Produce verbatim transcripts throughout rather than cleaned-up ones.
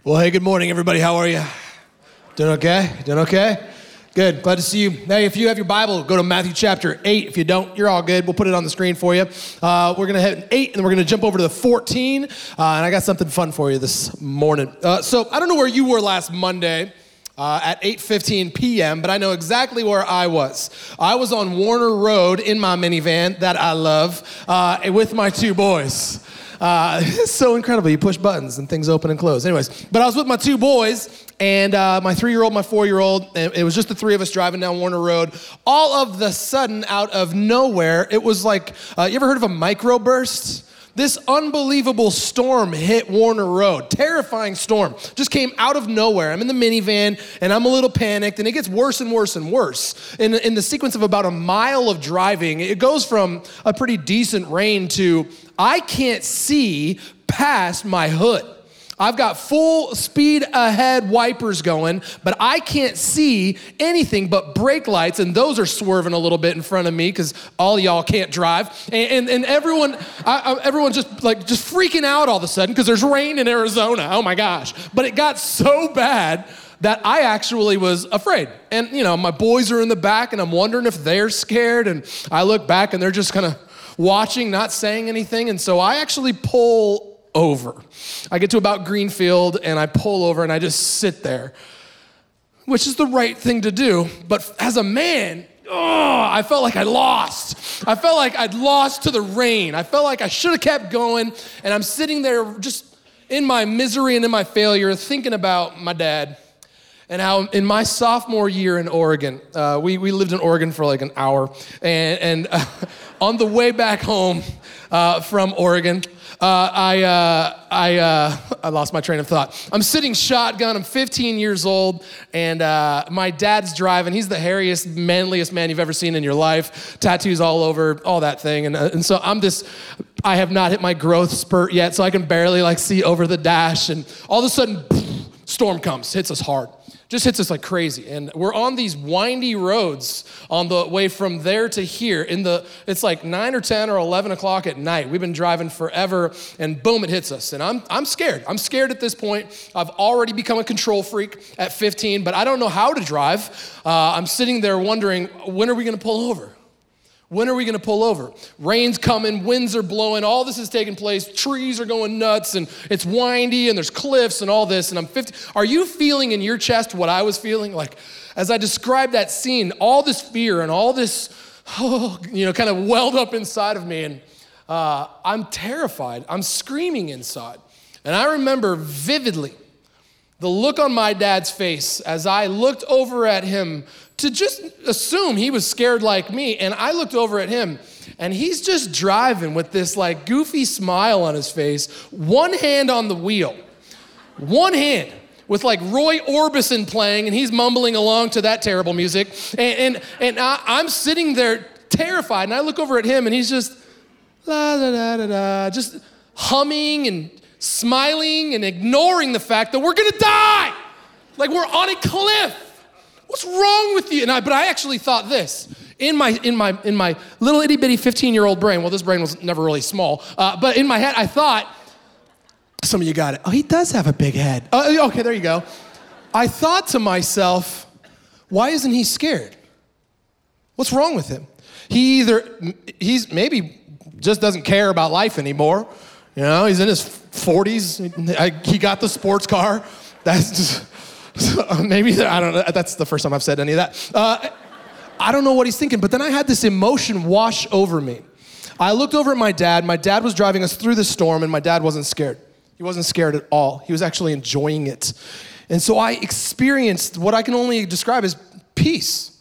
Well, hey, good morning, everybody. How are you? Doing okay? Doing okay? Good. Glad to see you. Hey, if you have your Bible, go to Matthew chapter eight. If you don't, you're all good. We'll put it on the screen for you. Uh, we're going to hit eight, and then we're going to jump over to the fourteen. Uh, and I got something fun for you this morning. Uh, so I don't know where you were last Monday uh, at eight fifteen p.m., but I know exactly where I was. I was on Warner Road in my minivan that I love uh, with my two boys. Uh, it's so incredible. You push buttons and things open and close. Anyways, but I was with my two boys and uh, my three-year-old, my four-year-old, and it was just the three of us driving down Warner Road. All of the sudden, out of nowhere, it was like, uh, you ever heard of a microburst? This unbelievable storm hit Warner Road. Terrifying storm. Just came out of nowhere. I'm in the minivan, and I'm a little panicked, and it gets worse and worse and worse. In, in the sequence of about a mile of driving, it goes from a pretty decent rain to I can't see past my hood. I've got full speed ahead wipers going, but I can't see anything but brake lights, and those are swerving a little bit in front of me because all y'all can't drive. And and, and everyone, I, I, everyone just like just freaking out all of a sudden because there's rain in Arizona. Oh my gosh! But it got so bad that I actually was afraid. And you know, my boys are in the back, and I'm wondering if they're scared. And I look back, and they're just kind of watching, not saying anything. And so I actually pull over. I get to about Greenfield and I pull over and I just sit there, which is the right thing to do. But as a man, oh, I felt like I lost. I felt like I'd lost to the rain. I felt like I should have kept going. And I'm sitting there just in my misery and in my failure thinking about my dad and how in my sophomore year in Oregon, uh, we, we lived in Oregon for like an hour. And, and uh, on the way back home uh, from Oregon, Uh, I uh, I uh, I lost my train of thought. I'm sitting shotgun. I'm fifteen years old, and uh, my dad's driving. He's the hairiest, manliest man you've ever seen in your life. Tattoos all over, all that thing. And uh, and so I'm just, I have not hit my growth spurt yet, so I can barely like see over the dash. And all of a sudden, storm comes, hits us hard. Just hits us like crazy. And we're on these windy roads on the way from there to here. In the, it's like nine or ten or eleven o'clock at night. We've been driving forever, and boom, it hits us. And I'm I'm scared. I'm scared at this point. I've already become a control freak at fifteen, but I don't know how to drive. Uh, I'm sitting there wondering, when are we gonna pull over? When are we gonna pull over? Rain's coming, winds are blowing, all this is taking place, trees are going nuts, and it's windy, and there's cliffs and all this, and I'm fifty. Are you feeling in your chest what I was feeling? Like, as I described that scene, all this fear and all this, oh, you know, kind of welled up inside of me, and uh, I'm terrified. I'm screaming inside. And I remember vividly the look on my dad's face as I looked over at him to just assume he was scared like me. And I looked over at him, and he's just driving with this like goofy smile on his face, one hand on the wheel, one hand with like Roy Orbison playing, and he's mumbling along to that terrible music. And and, and I, I'm sitting there terrified, and I look over at him, and he's just la da da da da, just humming and smiling and ignoring the fact that we're gonna die, like we're on a cliff. What's wrong with you? And I, but I actually thought this in my in my in my little itty bitty fifteen year old brain. Well, this brain was never really small, uh, but in my head I thought, some of you got it. Oh, he does have a big head. Uh, okay, there you go. I thought to myself, why isn't he scared? What's wrong with him? He either he's maybe just doesn't care about life anymore. You know, he's in his forties. I, he got the sports car. That's just. Maybe, I don't know, that's the first time I've said any of that. Uh, I don't know what he's thinking, but then I had this emotion wash over me. I looked over at my dad. My dad was driving us through the storm, and my dad wasn't scared. He wasn't scared at all. He was actually enjoying it. And so I experienced what I can only describe as peace.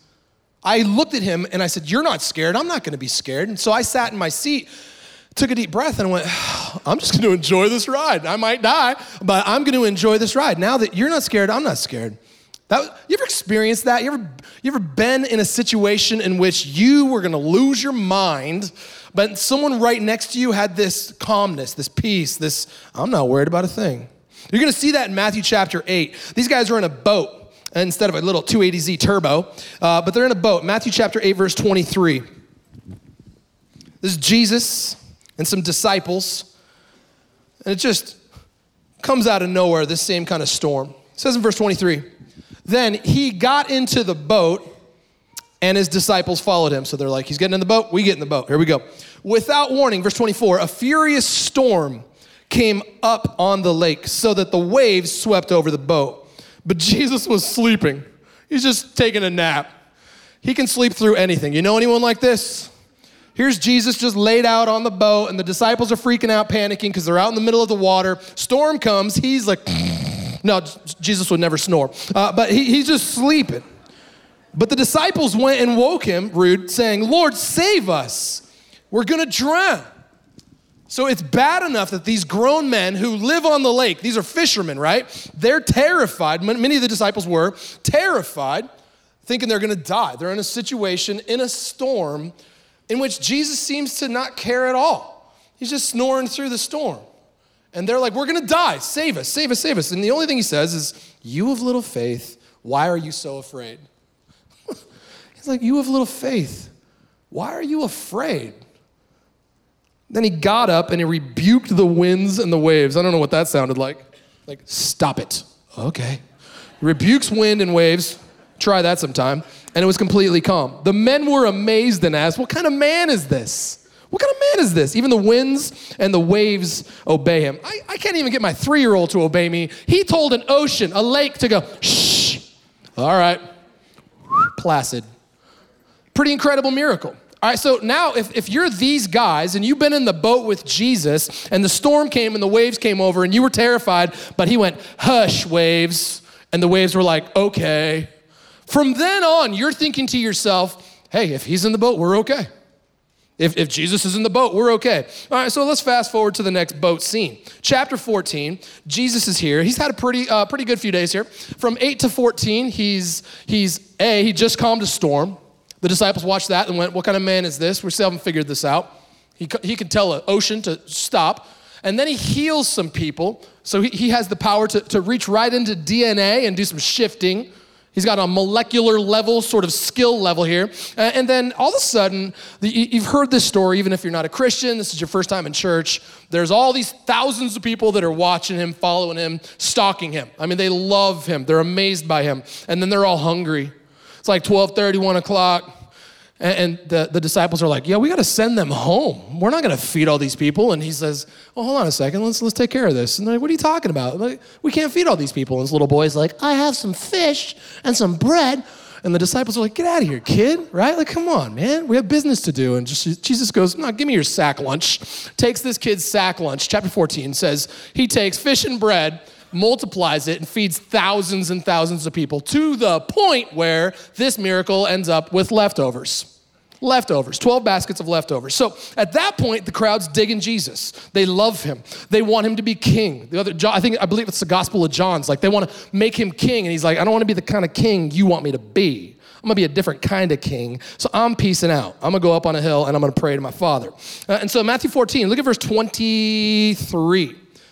I looked at him, and I said, you're not scared. I'm not gonna be scared. And so I sat in my seat, took a deep breath, and went, I'm just gonna enjoy this ride. I might die, but I'm gonna enjoy this ride. Now that you're not scared, I'm not scared. That, you ever experienced that? You ever, you ever been in a situation in which you were gonna lose your mind, but someone right next to you had this calmness, this peace, this, I'm not worried about a thing. You're gonna see that in Matthew chapter eight. These guys are in a boat instead of a little two eighty Z turbo, uh, but they're in a boat. Matthew chapter eight, verse twenty-three. This is Jesus and some disciples, and it just comes out of nowhere, this same kind of storm. It says in verse twenty-three, then he got into the boat and his disciples followed him. So they're like, he's getting in the boat, we get in the boat. Here we go. Without warning, verse twenty-four, a furious storm came up on the lake so that the waves swept over the boat. But Jesus was sleeping. He's just taking a nap. He can sleep through anything. You know anyone like this? Here's Jesus just laid out on the boat, and the disciples are freaking out, panicking because they're out in the middle of the water. Storm comes. He's like, no, Jesus would never snore. Uh, but he, he's just sleeping. But the disciples went and woke him, rude, saying, Lord, save us. We're going to drown. So it's bad enough that these grown men who live on the lake, these are fishermen, right? They're terrified. Many of the disciples were terrified, thinking they're going to die. They're in a situation, in a storm, in which Jesus seems to not care at all. He's just snoring through the storm. And they're like, we're going to die. Save us, save us, save us. And the only thing he says is, you of little faith, why are you so afraid? He's like, you of little faith, why are you afraid? Then he got up and he rebuked the winds and the waves. I don't know what that sounded like. Like, stop it. Okay. He rebukes wind and waves. Try that sometime. And it was completely calm. The men were amazed and asked, what kind of man is this? What kind of man is this? Even the winds and the waves obey him. I, I can't even get my three-year-old to obey me. He told an ocean, a lake, to go, shh. All right. Placid. Pretty incredible miracle. All right, so now if, if you're these guys and you've been in the boat with Jesus and the storm came and the waves came over and you were terrified, but he went, hush, waves, and the waves were like, okay. From then on, you're thinking to yourself, hey, if he's in the boat, we're okay. If, if Jesus is in the boat, we're okay. All right, so let's fast forward to the next boat scene. Chapter fourteen, Jesus is here. He's had a pretty uh, pretty good few days here. From eight to fourteen, he's, he's A, he just calmed a storm. The disciples watched that and went, what kind of man is this? We still haven't figured this out. He, he could tell an ocean to stop. And then he heals some people. So he, he has the power to, to reach right into D N A and do some shifting. He's got a molecular level, sort of skill level here. Uh, and then all of a sudden, the, you've heard this story, even if you're not a Christian, this is your first time in church. There's all these thousands of people that are watching him, following him, stalking him. I mean, they love him. They're amazed by him. And then they're all hungry. It's like twelve thirty, one o'clock, and the, the disciples are like, yeah, we got to send them home. We're not going to feed all these people. And he says, well, hold on a second. Let's let's take care of this. And they're like, what are you talking about? Like, we can't feed all these people. And this little boy's like, I have some fish and some bread. And the disciples are like, get out of here, kid, right? Like, come on, man. We have business to do. And just, Jesus goes, no, give me your sack lunch. Takes this kid's sack lunch. Chapter fourteen says, he takes fish and bread, multiplies it, and feeds thousands and thousands of people to the point where this miracle ends up with leftovers. Leftovers, twelve baskets of leftovers. So at that point, the crowd's digging Jesus. They love him. They want him to be king. The other, I think, I believe it's the Gospel of John's. Like, they want to make him king. And he's like, I don't want to be the kind of king you want me to be. I'm going to be a different kind of king. So I'm peacing out. I'm going to go up on a hill and I'm going to pray to my Father. Uh, and so Matthew fourteen, look at verse twenty-three.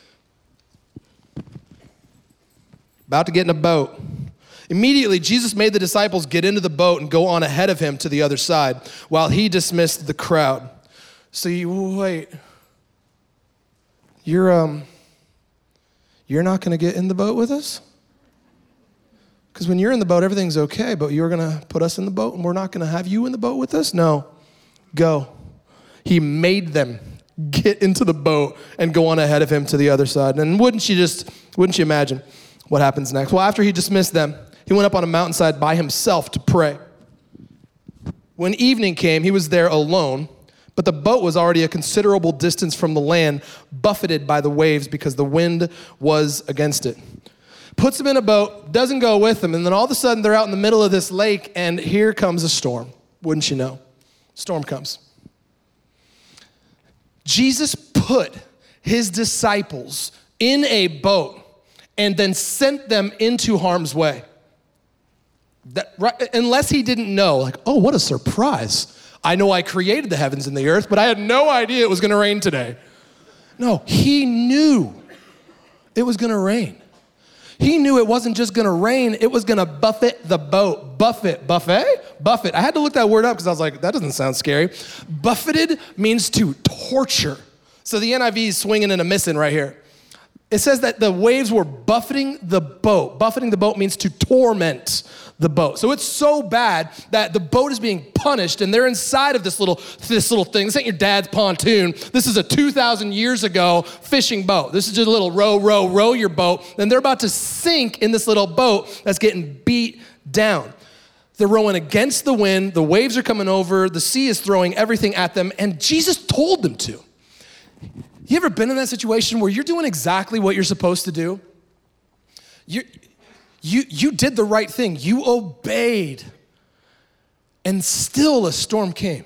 About to get in a boat. Immediately, Jesus made the disciples get into the boat and go on ahead of him to the other side while he dismissed the crowd. So you, wait, you're, um, you're not going to get in the boat with us? Because when you're in the boat, everything's okay, but you're going to put us in the boat and we're not going to have you in the boat with us? No, go. He made them get into the boat and go on ahead of him to the other side. And wouldn't you just, wouldn't you imagine what happens next? Well, after he dismissed them, he went up on a mountainside by himself to pray. When evening came, he was there alone, but the boat was already a considerable distance from the land, buffeted by the waves because the wind was against it. Puts him in a boat, doesn't go with him, and then all of a sudden they're out in the middle of this lake, and here comes a storm. Wouldn't you know? Storm comes. Jesus put his disciples in a boat and then sent them into harm's way. That, right, unless he didn't know, like, oh, what a surprise. I know I created the heavens and the earth, but I had no idea it was going to rain today. No, he knew it was going to rain. He knew it wasn't just going to rain, it was going to buffet the boat. Buffet, buffet, buffet. I had to look that word up because I was like, that doesn't sound scary. Buffeted means to torture. So the N I V is swinging and a missing right here. it says that the waves were buffeting the boat. Buffeting the boat means to torment the boat. So it's so bad that the boat is being punished and they're inside of this little this little thing. This ain't your dad's pontoon. This is a two thousand years ago fishing boat. This is just a little row, row, row your boat. And they're about to sink in this little boat that's getting beat down. They're rowing against the wind. The waves are coming over. The sea is throwing everything at them. And Jesus told them to. You ever been in that situation where you're doing exactly what you're supposed to do? You, you, you did the right thing. You obeyed. And still a storm came.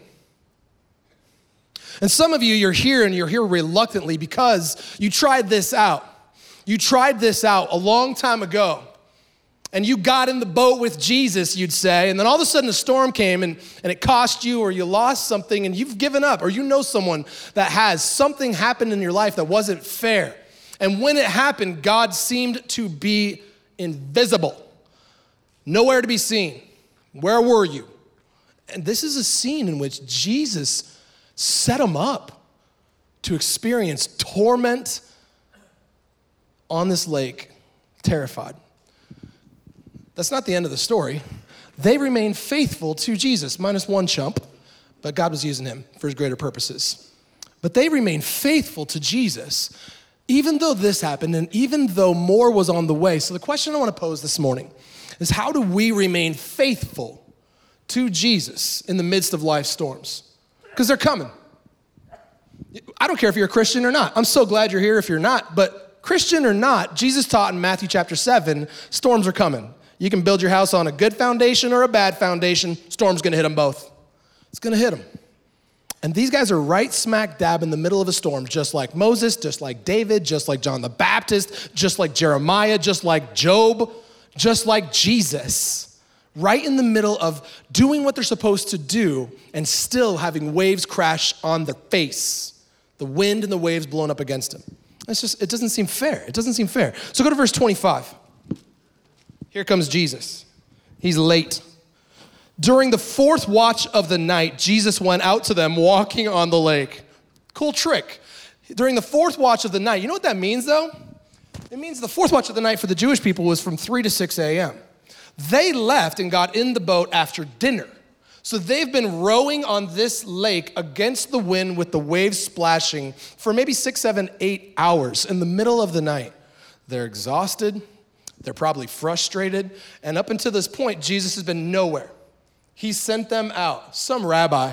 And some of you, you're here and you're here reluctantly because you tried this out. You tried this out a long time ago. And you got in the boat with Jesus, you'd say, and then all of a sudden a storm came and, and it cost you or you lost something and you've given up, or you know someone that has. Something happened in your life that wasn't fair. And when it happened, God seemed to be invisible, nowhere to be seen. Where were you? And this is a scene in which Jesus set them up to experience torment on this lake, terrified. That's not the end of the story. They remained faithful to Jesus, minus one chump, but God was using him for his greater purposes. But they remained faithful to Jesus, even though this happened and even though more was on the way. So the question I want to pose this morning is, how do we remain faithful to Jesus in the midst of life's storms? Because they're coming. I don't care if you're a Christian or not. I'm so glad you're here if you're not, but Christian or not, Jesus taught in Matthew chapter seven, storms are coming. You can build your house on a good foundation or a bad foundation. Storm's gonna hit them both. It's gonna hit them. And these guys are right smack dab in the middle of a storm, just like Moses, just like David, just like John the Baptist, just like Jeremiah, just like Job, just like Jesus. Right in the middle of doing what they're supposed to do and still having waves crash on their face. The wind and the waves blowing up against them. It's just, it doesn't seem fair. It doesn't seem fair. So go to verse twenty-five. Here comes Jesus. He's late. During the fourth watch of the night, Jesus went out to them walking on the lake. Cool trick. During the fourth watch of the night, you know what that means though? It means the fourth watch of the night for the Jewish people was from three to six a.m. They left and got in the boat after dinner. So they've been rowing on this lake against the wind with the waves splashing for maybe six, seven, eight hours in the middle of the night. They're exhausted. They're probably frustrated. And up until this point, Jesus has been nowhere. He sent them out. Some rabbi,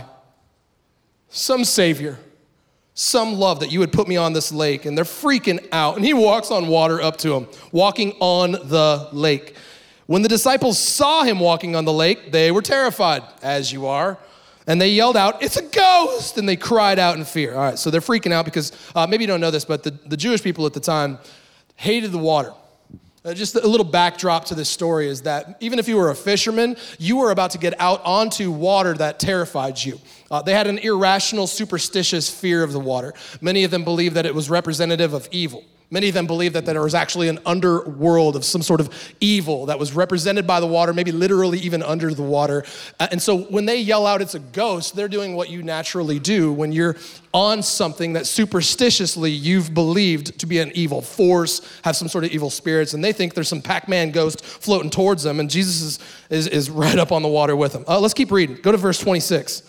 some savior, some love that you would put me on this lake. And they're freaking out. And he walks on water up to them, walking on the lake. When the disciples saw him walking on the lake, they were terrified, as you are. And they yelled out, "It's a ghost!" And they cried out in fear. All right, so they're freaking out because uh, maybe you don't know this, but the, the Jewish people at the time hated the water. Uh, just a little backdrop to this story is that even if you were a fisherman, you were about to get out onto water that terrified you. Uh, they had an irrational, superstitious fear of the water. Many of them believed that it was representative of evil. Many of them believed that there was actually an underworld of some sort of evil that was represented by the water, maybe literally even under the water. Uh, and so when they yell out, "It's a ghost," they're doing what you naturally do when you're on something that superstitiously you've believed to be an evil force, have some sort of evil spirits, and they think there's some Pac-Man ghost floating towards them, and Jesus is, is, is right up on the water with them. Uh, let's keep reading. Go to verse twenty-six.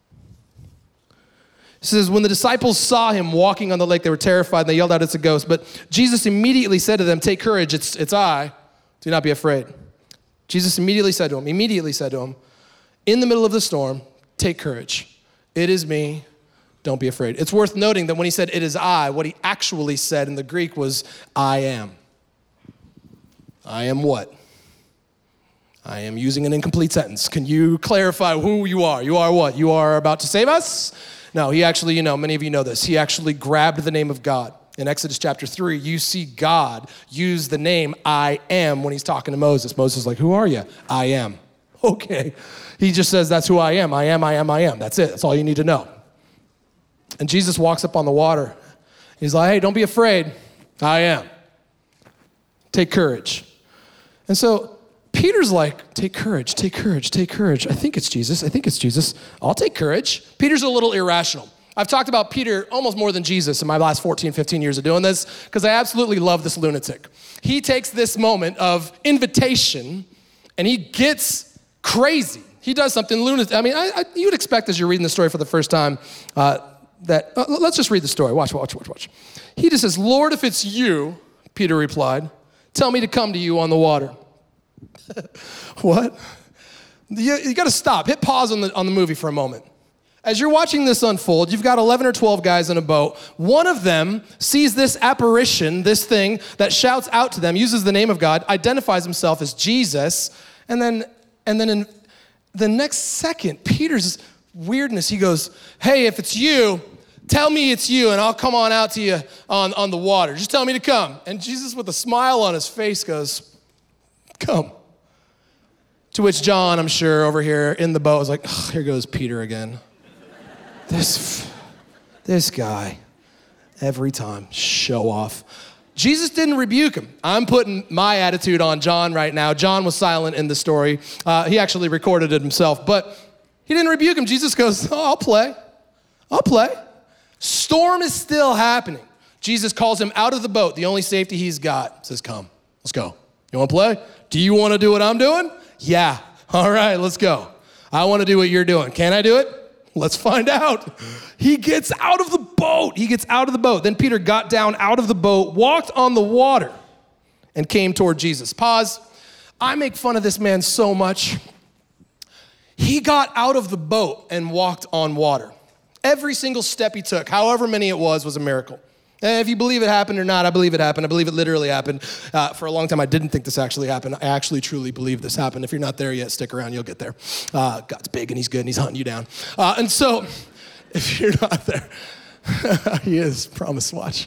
It says, when the disciples saw him walking on the lake, they were terrified and they yelled out, "It's a ghost." But Jesus immediately said to them, "Take courage, it's, it's I. Do not be afraid." Jesus immediately said to him, immediately said to him, in the middle of the storm, "Take courage. It is me. Don't be afraid." It's worth noting that when he said, "It is I," what he actually said in the Greek was, "I am." I am what? I am using an incomplete sentence. Can you clarify who you are? You are what? You are about to save us? No, he actually, you know, many of you know this. He actually grabbed the name of God. In Exodus chapter three, you see God use the name I am when he's talking to Moses. Moses is like, "Who are you?" "I am." Okay. He just says, "That's who I am. I am, I am, I am." That's it. That's all you need to know. And Jesus walks up on the water. He's like, "Hey, don't be afraid. I am. Take courage." And so Peter's like, "Take courage, take courage, take courage. I think it's Jesus. I think it's Jesus. I'll take courage." Peter's a little irrational. I've talked about Peter almost more than Jesus in my last fourteen, fifteen years of doing this because I absolutely love this lunatic. He takes this moment of invitation and he gets crazy. He does something lunatic. I mean, I, I, you'd expect as you're reading the story for the first time uh, that, uh, let's just read the story. Watch, watch, watch, watch. He just says, Lord, if it's you, Peter replied, tell me to come to you on the water. What? You, you got to stop. Hit pause on the, on the movie for a moment. As you're watching this unfold, you've got eleven or twelve guys in a boat. One of them sees this apparition, this thing that shouts out to them, uses the name of God, identifies himself as Jesus, and then, and then in the next second, Peter's weirdness, he goes, hey, if it's you, tell me it's you, and I'll come on out to you on, on the water. Just tell me to come. And Jesus, with a smile on his face, goes, come. To which John, I'm sure, over here in the boat was like, oh, here goes Peter again. This, this guy, every time, show off. Jesus didn't rebuke him. I'm putting my attitude on John right now. John was silent in the story. Uh, he actually recorded it himself, but he didn't rebuke him. Jesus goes, oh, I'll play. I'll play. Storm is still happening. Jesus calls him out of the boat, the only safety he's got. Says, come, let's go. You want to play? Do you want to do what I'm doing? Yeah. All right, let's go. I want to do what you're doing. Can I do it? Let's find out. He gets out of the boat. He gets out of the boat. Then Peter got down out of the boat, walked on the water, and came toward Jesus. Pause. I make fun of this man so much. He got out of the boat and walked on water. Every single step he took, however many it was, was a miracle. And if you believe it happened or not, I believe it happened. I believe it literally happened. Uh, for a long time, I didn't think this actually happened. I actually truly believe this happened. If you're not there yet, stick around. You'll get there. Uh, God's big and he's good and he's hunting you down. Uh, and so if you're not there, he is. Promise, watch.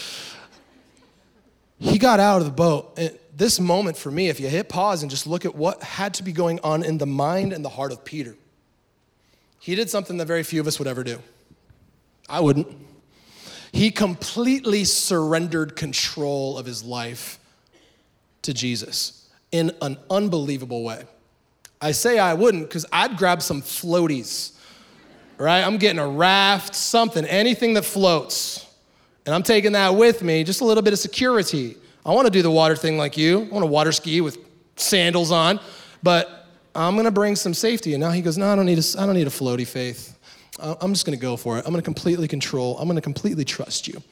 He got out of the boat. And this moment for me, if you hit pause and just look at what had to be going on in the mind and the heart of Peter, he did something that very few of us would ever do. I wouldn't. He completely surrendered control of his life to Jesus in an unbelievable way. I say I wouldn't because I'd grab some floaties, right? I'm getting a raft, something, anything that floats. And I'm taking that with me, just a little bit of security. I want to do the water thing like you. I want to water ski with sandals on, but I'm going to bring some safety. And now he goes, no, I don't need a, I don't need a floaty, Faith. I'm just going to go for it. I'm going to completely control. I'm going to completely trust you.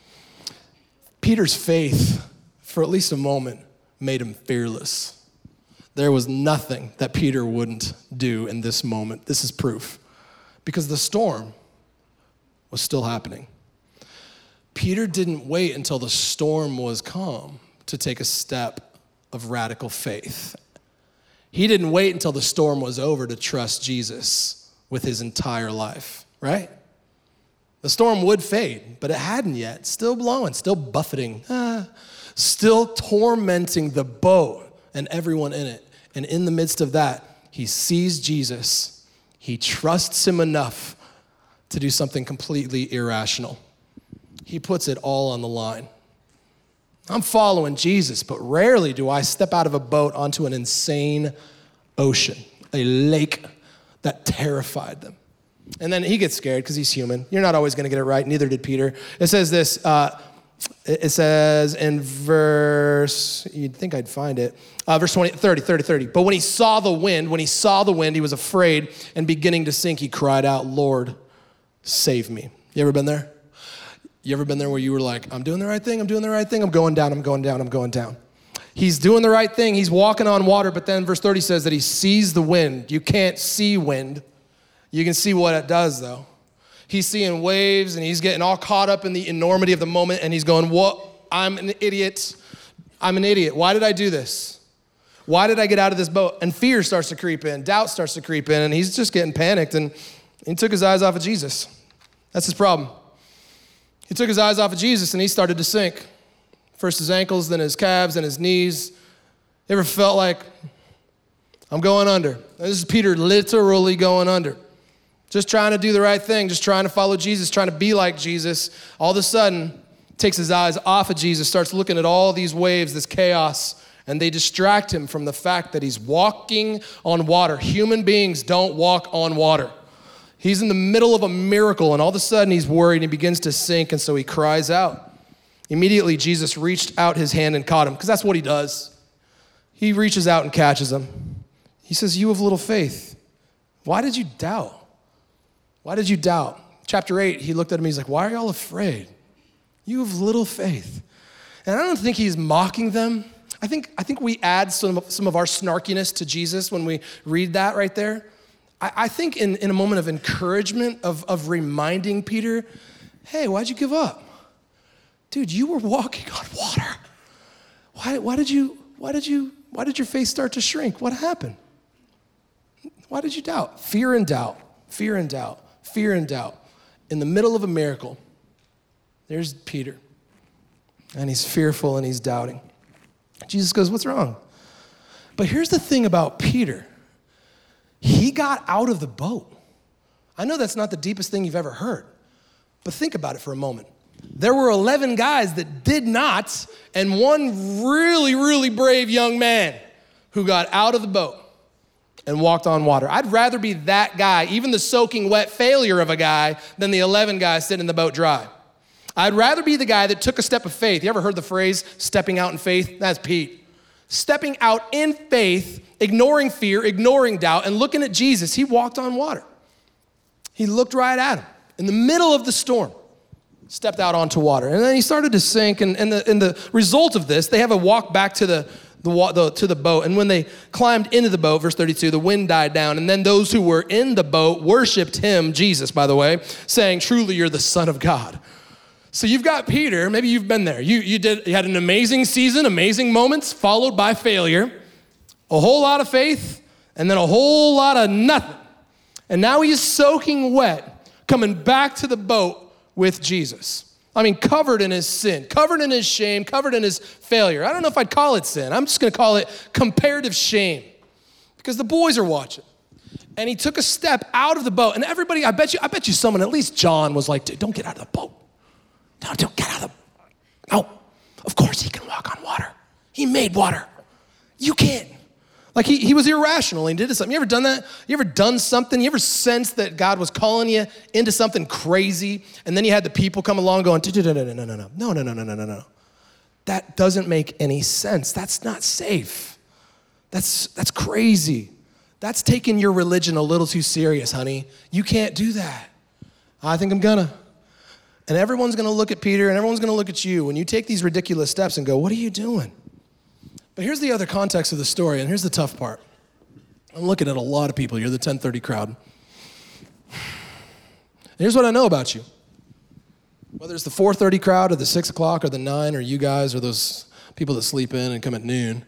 Peter's faith, for at least a moment, made him fearless. There was nothing that Peter wouldn't do in this moment. This is proof. Because the storm was still happening. Peter didn't wait until the storm was calm to take a step of radical faith. He didn't wait until the storm was over to trust Jesus with his entire life, right? The storm would fade, but it hadn't yet. Still blowing, still buffeting, ah, still tormenting the boat and everyone in it. And in the midst of that, he sees Jesus. He trusts him enough to do something completely irrational. He puts it all on the line. I'm following Jesus, but rarely do I step out of a boat onto an insane ocean, a lake that terrified them. And then he gets scared because he's human. You're not always going to get it right. Neither did Peter. It says this. Uh, it says in verse, you'd think I'd find it. Uh, verse twenty, thirty, thirty, thirty. But when he saw the wind, when he saw the wind, he was afraid and beginning to sink, he cried out, Lord, save me. You ever been there? You ever been there where you were like, I'm doing the right thing, I'm doing the right thing, I'm going down, I'm going down, I'm going down. He's doing the right thing. He's walking on water, but then verse thirty says that he sees the wind. You can't see wind. You can see what it does, though. He's seeing waves, and he's getting all caught up in the enormity of the moment, and he's going, what? I'm an idiot. I'm an idiot. Why did I do this? Why did I get out of this boat? And fear starts to creep in. Doubt starts to creep in, and he's just getting panicked, and he took his eyes off of Jesus. That's his problem. He took his eyes off of Jesus, and he started to sink. First his ankles, then his calves, then his knees. You ever felt like, I'm going under? This is Peter literally going under. Just trying to do the right thing, just trying to follow Jesus, trying to be like Jesus. All of a sudden, takes his eyes off of Jesus, starts looking at all these waves, this chaos, and they distract him from the fact that he's walking on water. Human beings don't walk on water. He's in the middle of a miracle, and all of a sudden he's worried and he begins to sink, and so he cries out. Immediately, Jesus reached out his hand and caught him, because that's what he does. He reaches out and catches him. He says, "You have little faith. Why did you doubt? Why did you doubt?" Chapter eight, he looked at him, he's like, "Why are y'all afraid? You have little faith." And I don't think he's mocking them. I think, I think we add some of, some of our snarkiness to Jesus when we read that right there. I, I think in, in a moment of encouragement, of, of reminding Peter, hey, why'd you give up? Dude, you were walking on water. Why, why did you, why did you, why did your faith start to shrink? What happened? Why did you doubt? Fear and doubt, fear and doubt, fear and doubt. In the middle of a miracle, there's Peter, and he's fearful and he's doubting. Jesus goes, "What's wrong?" But here's the thing about Peter. He got out of the boat. I know that's not the deepest thing you've ever heard, but think about it for a moment. There were eleven guys that did not, and one really, really brave young man who got out of the boat and walked on water. I'd rather be that guy, even the soaking wet failure of a guy, than the eleven guys sitting in the boat dry. I'd rather be the guy that took a step of faith. You ever heard the phrase, stepping out in faith? That's Pete. Stepping out in faith, ignoring fear, ignoring doubt, and looking at Jesus. He walked on water. He looked right at him in the middle of the storm, stepped out onto water. And then he started to sink, and, and, the, and the result of this, they have a walk back to the, the, the, to the boat. And when they climbed into the boat, verse thirty-two, the wind died down. And then those who were in the boat worshiped him, Jesus, by the way, saying, "Truly, you're the Son of God." So you've got Peter, maybe you've been there. You, you, did, you had an amazing season, amazing moments, followed by failure, a whole lot of faith, and then a whole lot of nothing. And now he's soaking wet, coming back to the boat with Jesus. I mean, covered in his sin, covered in his shame, covered in his failure. I don't know if I'd call it sin. I'm just gonna call it comparative shame, because the boys are watching. And he took a step out of the boat, and everybody, I bet you, I bet you someone, at least John, was like, "Dude, don't get out of the boat. No, don't get out of the, no, of course he can walk on water. He made water. You can't." Like he, he was irrational and he did something. You ever done that? You ever done something? You ever sensed that God was calling you into something crazy, and then you had the people come along going, no, no, no, no, no, no, no, no, no, no, no, no, no. That doesn't make any sense. That's not safe. That's, that's crazy. That's taking your religion a little too serious, honey. You can't do that. I think I'm gonna. And everyone's gonna look at Peter and everyone's gonna look at you when you take these ridiculous steps and go, "What are you doing?" But here's the other context of the story, and here's the tough part. I'm looking at a lot of people. You're the ten thirty crowd. Here's what I know about you. Whether it's the four thirty crowd or the six o'clock or the nine or you guys or those people that sleep in and come at noon,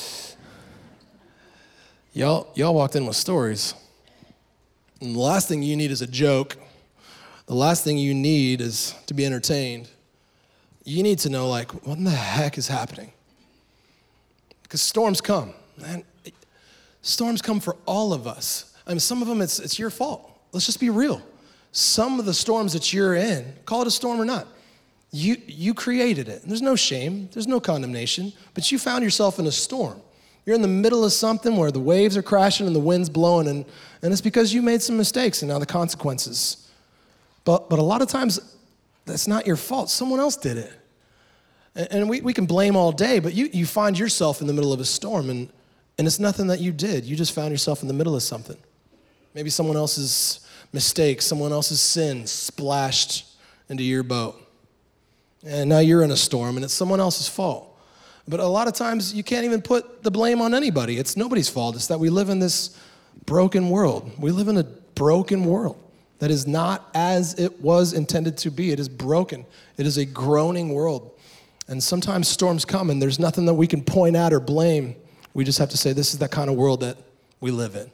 y'all, y'all walked in with stories. And the last thing you need is a joke. The last thing you need is to be entertained. You need to know, like, what in the heck is happening? Because storms come, man. Storms come for all of us. I mean, some of them, it's, it's your fault. Let's just be real. Some of the storms that you're in, call it a storm or not, you, you created it. And there's no shame. There's no condemnation. But you found yourself in a storm. You're in the middle of something where the waves are crashing and the wind's blowing, and, and it's because you made some mistakes, and now the consequences. But, but a lot of times, that's not your fault. Someone else did it. And, and we, we can blame all day, but you, you find yourself in the middle of a storm, and, and it's nothing that you did. You just found yourself in the middle of something. Maybe someone else's mistake, someone else's sin splashed into your boat. And now you're in a storm, and it's someone else's fault. But a lot of times, you can't even put the blame on anybody. It's nobody's fault. It's that we live in this broken world. We live in a broken world that is not as it was intended to be. It is broken. It is a groaning world. And sometimes storms come and there's nothing that we can point at or blame. We just have to say, this is that kind of world that we live in.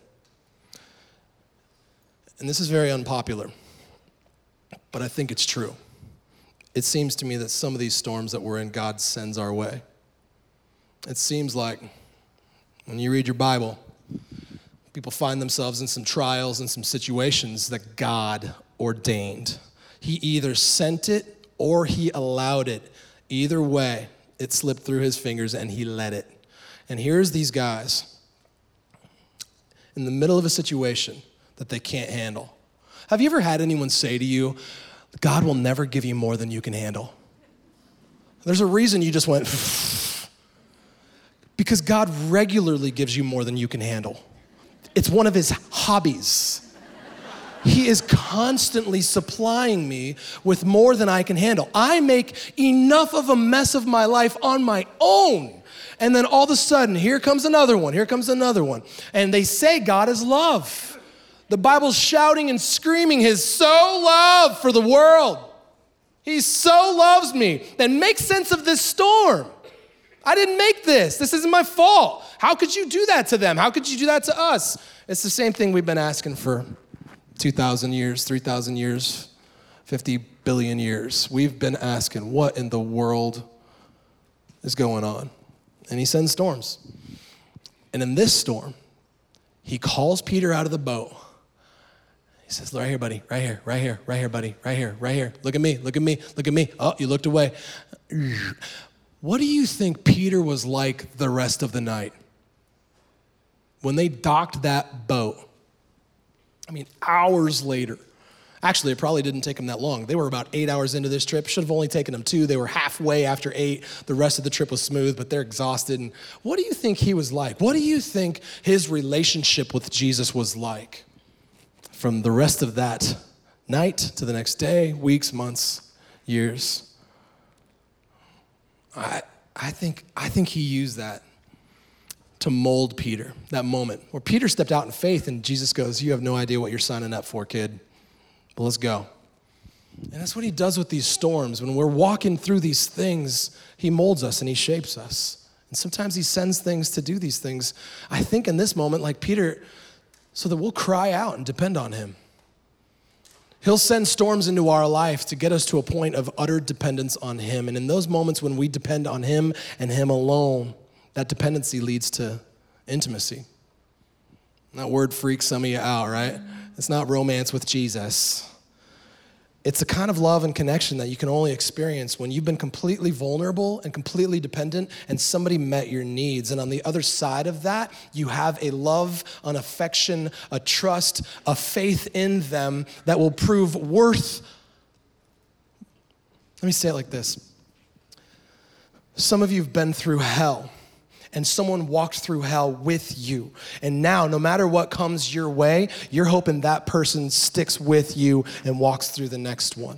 And this is very unpopular, but I think it's true. It seems to me that some of these storms that we're in, God sends our way. It seems like when you read your Bible, people find themselves in some trials and some situations that God ordained. He either sent it or he allowed it. Either way, it slipped through his fingers and he let it. And here's these guys in the middle of a situation that they can't handle. Have you ever had anyone say to you, God will never give you more than you can handle? There's a reason you just went, because God regularly gives you more than you can handle. It's one of his hobbies. He is constantly supplying me with more than I can handle. I make enough of a mess of my life on my own. And then all of a sudden, here comes another one, here comes another one. And they say God is love. The Bible's shouting and screaming his so love for the world. He so loves me. Then make sense of this storm. I didn't make this. This isn't my fault. How could you do that to them? How could you do that to us? It's the same thing we've been asking for two thousand years, three thousand years, fifty billion years. We've been asking, what in the world is going on? And he sends storms. And in this storm, he calls Peter out of the boat. He says, right here, buddy, right here, right here, right here, buddy, right here, right here. Look at me, look at me, look at me. Oh, you looked away. What do you think Peter was like the rest of the night? When they docked that boat, I mean, hours later. Actually, it probably didn't take them that long. They were about eight hours into this trip. Should have only taken them two. They were halfway after eight. The rest of the trip was smooth, but they're exhausted. And what do you think he was like? What do you think his relationship with Jesus was like? From the rest of that night to the next day, weeks, months, years. I I think I think he used that to mold Peter, that moment where Peter stepped out in faith and Jesus goes, you have no idea what you're signing up for, kid, but let's go. And that's what he does with these storms. When we're walking through these things, he molds us and he shapes us. And sometimes he sends things to do these things. I think in this moment, like Peter, so that we'll cry out and depend on him. He'll send storms into our life to get us to a point of utter dependence on him. And in those moments when we depend on him and him alone, that dependency leads to intimacy. That word freaks some of you out, right? It's not romance with Jesus. It's the kind of love and connection that you can only experience when you've been completely vulnerable and completely dependent and somebody met your needs. And on the other side of that, you have a love, an affection, a trust, a faith in them that will prove worth. Let me say it like this. Some of you have been through hell. And someone walked through hell with you. And now, no matter what comes your way, you're hoping that person sticks with you and walks through the next one.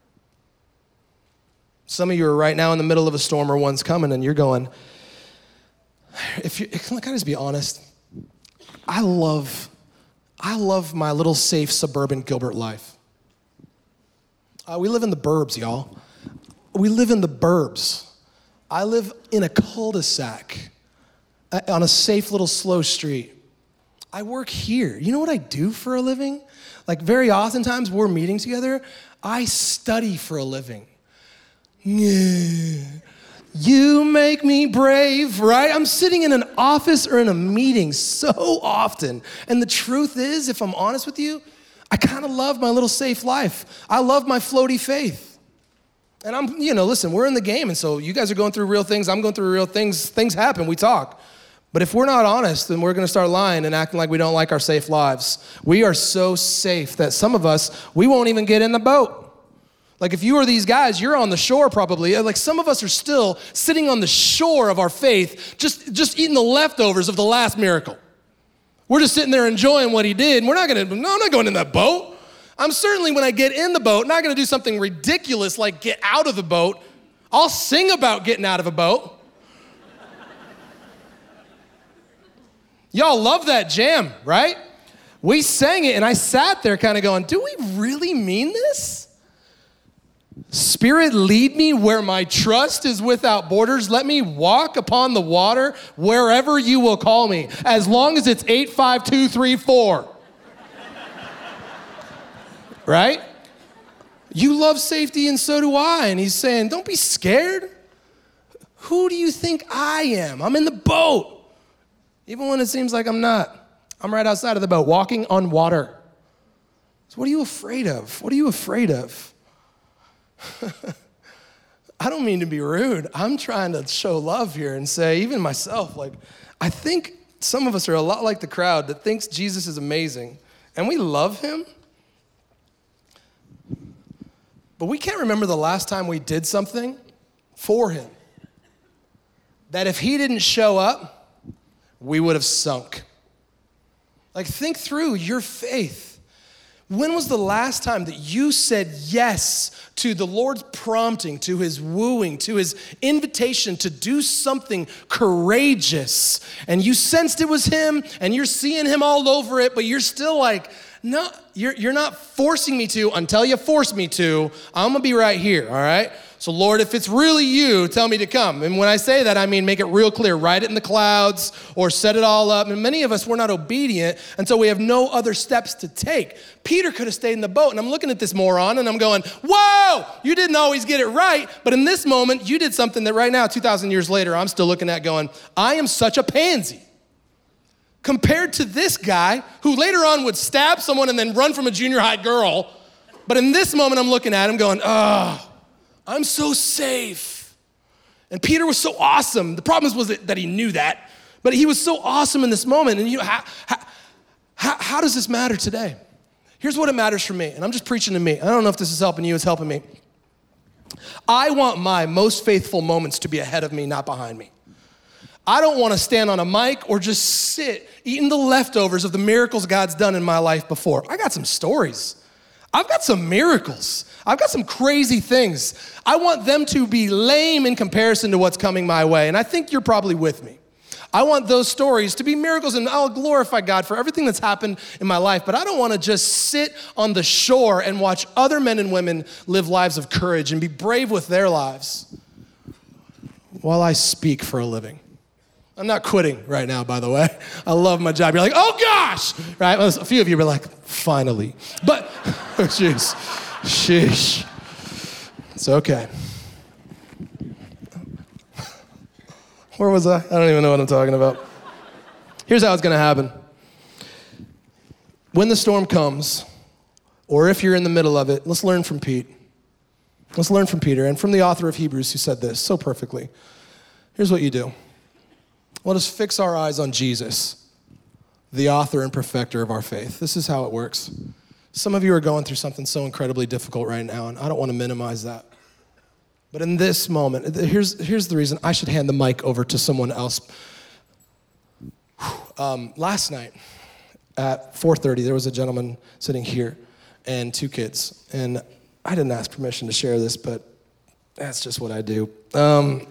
Some of you are right now in the middle of a storm or one's coming and you're going, if you, can I just be honest? I love, I love my little safe suburban Gilbert life. Uh, we live in the burbs, y'all. We live in the burbs. I live in a cul-de-sac on a safe little slow street. I work here. You know what I do for a living? Like very oftentimes we're meeting together, I study for a living. You make me brave, right? I'm sitting in an office or in a meeting so often. And the truth is, if I'm honest with you, I kind of love my little safe life. I love my floaty faith. And I'm, you know, listen, we're in the game, and so you guys are going through real things, I'm going through real things, things happen, we talk. But if we're not honest, then we're gonna start lying and acting like we don't like our safe lives. We are so safe that some of us, we won't even get in the boat. Like if you are these guys, you're on the shore probably. Like some of us are still sitting on the shore of our faith, just, just eating the leftovers of the last miracle. We're just sitting there enjoying what he did, and we're not gonna, no, I'm not going in that boat. I'm certainly, when I get in the boat, not gonna do something ridiculous like get out of the boat. I'll sing about getting out of a boat. Y'all love that jam, right? We sang it and I sat there kind of going, do we really mean this? Spirit, lead me where my trust is without borders. Let me walk upon the water wherever you will call me, as long as it's eight five two three four. Right? You love safety and so do I. And he's saying, don't be scared. Who do you think I am? I'm in the boat. Even when it seems like I'm not. I'm right outside of the boat, walking on water. So what are you afraid of? What are you afraid of? I don't mean to be rude. I'm trying to show love here and say, even myself, like, I think some of us are a lot like the crowd that thinks Jesus is amazing, and we love him, but we can't remember the last time we did something for him that if he didn't show up, we would have sunk. Like, think through your faith. When was the last time that you said yes to the Lord's prompting, to his wooing, to his invitation to do something courageous, and you sensed it was him, and you're seeing him all over it, but you're still like, no, you're, you're not forcing me to until you force me to. I'm gonna be right here, all right? So Lord, if it's really you, tell me to come. And when I say that, I mean make it real clear. Write it in the clouds or set it all up. And many of us, we're not obedient, and so we have no other steps to take. Peter could have stayed in the boat, and I'm looking at this moron, and I'm going, whoa, you didn't always get it right, but in this moment, you did something that right now, two thousand years later, I'm still looking at going, I am such a pansy. Compared to this guy who later on would stab someone and then run from a junior high girl. But in this moment, I'm looking at him going, oh, I'm so safe. And Peter was so awesome. The problem was that he knew that, but he was so awesome in this moment. And you know, how, how, how does this matter today? Here's what it matters for me, and I'm just preaching to me. I don't know if this is helping you, it's helping me. I want my most faithful moments to be ahead of me, not behind me. I don't want to stand on a mic or just sit eating the leftovers of the miracles God's done in my life before. I got some stories. I've got some miracles. I've got some crazy things. I want them to be lame in comparison to what's coming my way. And I think you're probably with me. I want those stories to be miracles, and I'll glorify God for everything that's happened in my life. But I don't want to just sit on the shore and watch other men and women live lives of courage and be brave with their lives while I speak for a living. I'm not quitting right now, by the way. I love my job. You're like, oh gosh, right? Well, a few of you were like, finally. But, oh jeez, sheesh. It's okay. Where was I? I don't even know what I'm talking about. Here's how it's gonna happen. When the storm comes, or if you're in the middle of it, let's learn from Pete. Let's learn from Peter and from the author of Hebrews who said this so perfectly. Here's what you do. Let us fix our eyes on Jesus, the author and perfecter of our faith. This is how it works. Some of you are going through something so incredibly difficult right now, and I don't want to minimize that. But in this moment, here's, here's the reason I should hand the mic over to someone else. Um, last night at four thirty, there was a gentleman sitting here and two kids. And I didn't ask permission to share this, but that's just what I do. Um,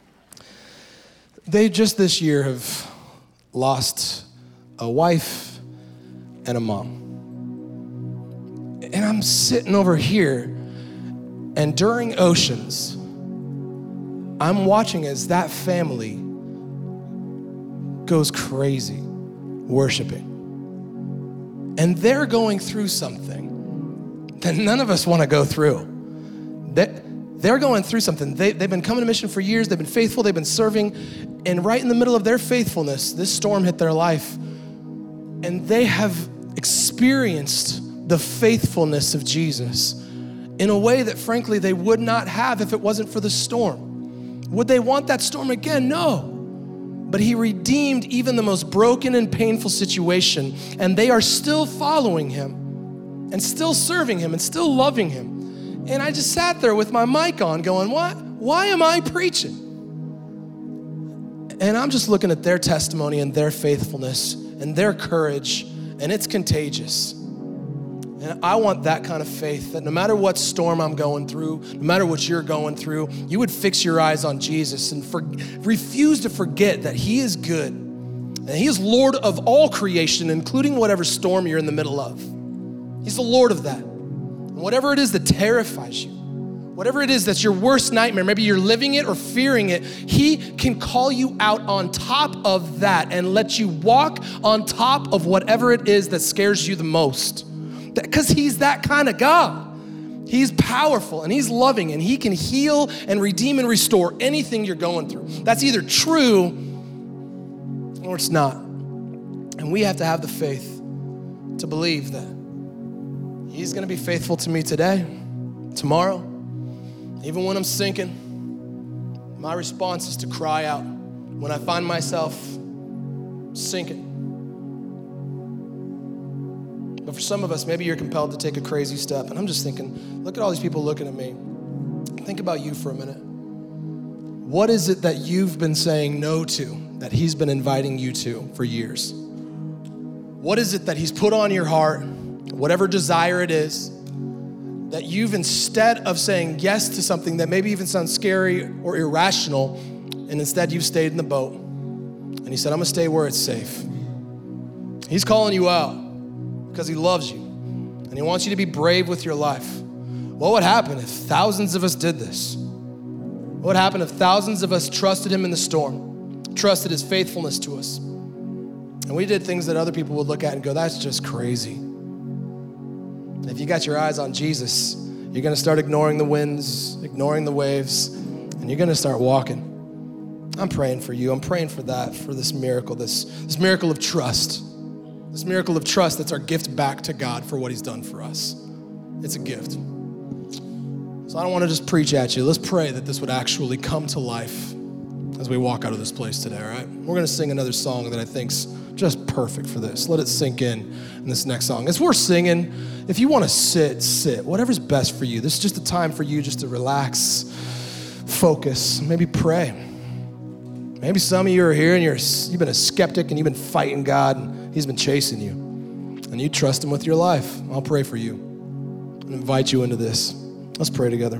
They just this year have lost a wife and a mom. And I'm sitting over here, and during Oceans, I'm watching as that family goes crazy worshiping. And they're going through something that none of us want to go through. That They're going through something. They, they've been coming to mission for years. They've been faithful. They've been serving. And right in the middle of their faithfulness, this storm hit their life. And they have experienced the faithfulness of Jesus in a way that, frankly, they would not have if it wasn't for the storm. Would they want that storm again? No. But he redeemed even the most broken and painful situation. And they are still following him and still serving him and still loving him. And I just sat there with my mic on going, what? Why am I preaching? And I'm just looking at their testimony and their faithfulness and their courage, and it's contagious. And I want that kind of faith that no matter what storm I'm going through, no matter what you're going through, you would fix your eyes on Jesus and for, refuse to forget that he is good. And he is Lord of all creation, including whatever storm you're in the middle of. He's the Lord of that. And whatever it is that terrifies you, whatever it is that's your worst nightmare, maybe you're living it or fearing it, he can call you out on top of that and let you walk on top of whatever it is that scares you the most. Because he's that kind of God. He's powerful and he's loving and he can heal and redeem and restore anything you're going through. That's either true or it's not. And we have to have the faith to believe that he's gonna be faithful to me today, tomorrow, even when I'm sinking. My response is to cry out when I find myself sinking. But for some of us, maybe you're compelled to take a crazy step. And I'm just thinking, look at all these people looking at me. Think about you for a minute. What is it that you've been saying no to that he's been inviting you to for years? What is it that he's put on your heart, whatever desire it is, that you've, instead of saying yes to something that maybe even sounds scary or irrational, and instead you've stayed in the boat and he said, I'm gonna stay where it's safe. He's calling you out because he loves you and he wants you to be brave with your life. What would happen if thousands of us did this? What would happen if thousands of us trusted him in the storm, trusted his faithfulness to us, and we did things that other people would look at and go, that's just crazy. If you got your eyes on Jesus, you're gonna start ignoring the winds, ignoring the waves, and you're gonna start walking. I'm praying for you. I'm praying for that, for this miracle, this, this miracle of trust. This miracle of trust that's our gift back to God for what he's done for us. It's a gift. So I don't wanna just preach at you. Let's pray that this would actually come to life as we walk out of this place today, all right? We're gonna sing another song that I think's just perfect for this. Let it sink in in this next song. As we're singing, if you wanna sit, sit. Whatever's best for you. This is just a time for you just to relax, focus, maybe pray. Maybe some of you are here and you're, you've been a skeptic and you've been fighting God and he's been chasing you. And you trust him with your life. I'll pray for you and invite you into this. Let's pray together.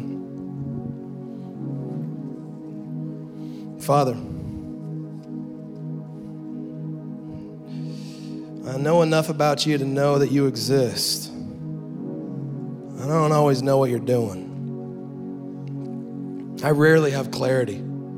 Father, I know enough about you to know that you exist. I don't always know what you're doing. I rarely have clarity.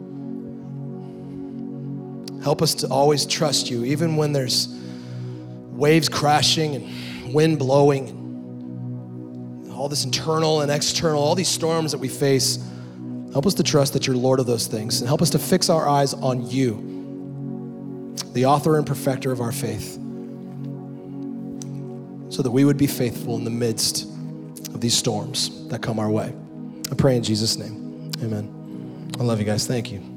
Help us to always trust you, even when there's waves crashing and wind blowing, and all this internal and external, all these storms that we face. Help us to trust that you're Lord of those things, and help us to fix our eyes on you, the author and perfecter of our faith, so that we would be faithful in the midst of these storms that come our way. I pray in Jesus' name, amen. I love you guys, thank you.